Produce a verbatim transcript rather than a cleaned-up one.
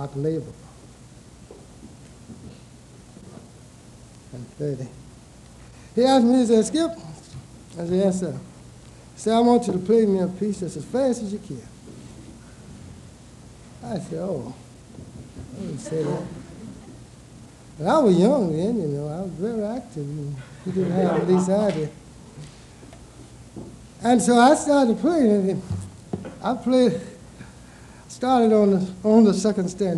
unlabeled. And thirty. He asked me, he said, Skip, I said, yes, sir. He said, I want you to play me a piece that's as fast as you can. I said, oh, I didn't say that. But I was young then, you know, I was very active. You didn't have at least I did. And so I started playing it. I played, started on the, on the second stand.